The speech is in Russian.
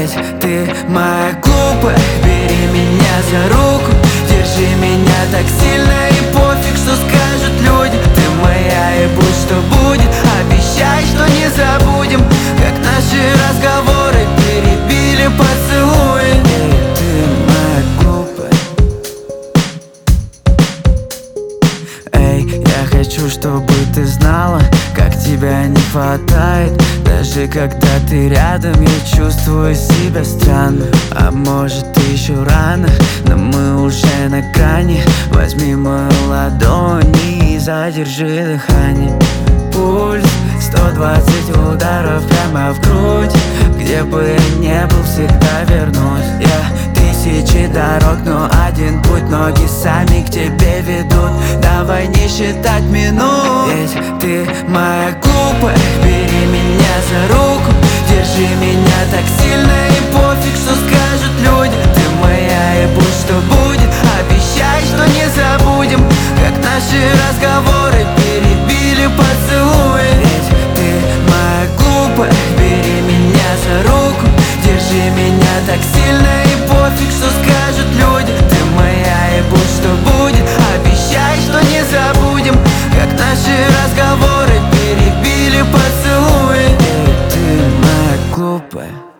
Ведь ты моя глупая, бери меня за руку, держи меня так сильно и пофиг, что скажут люди. Ты моя и будь что будет, обещай, что не забудем, как наши разговоры перебили поцелуи. Эй, ты моя глупая. Эй, я хочу, чтобы ты знала, как тебя не хватает. Даже когда ты рядом, я чувствую себя странно. А может еще рано, но мы уже на грани. Возьми мою ладонь и задержи дыхание. Пульс 120 ударов прямо в грудь. Где бы я не был, всегда вернусь. Я тысячи дорог, но один путь, ноги сами к тебе ведут. Давай не считать минут. Ведь ты моя глупая, бери меня за руку, держи меня так сильно и пофиг, что скажут люди. Ты моя и будь что будет, обещай, что не забудем, как наши разговоры перебили поцелуи. Ведь ты моя глупая, бери меня за руку, держи меня так сильно и пофиг, что скажут люди. Ты моя и будь что будет, обещай, что не забудем, как наши разговоры перебили поцелуи. Эй, ты моя глупая.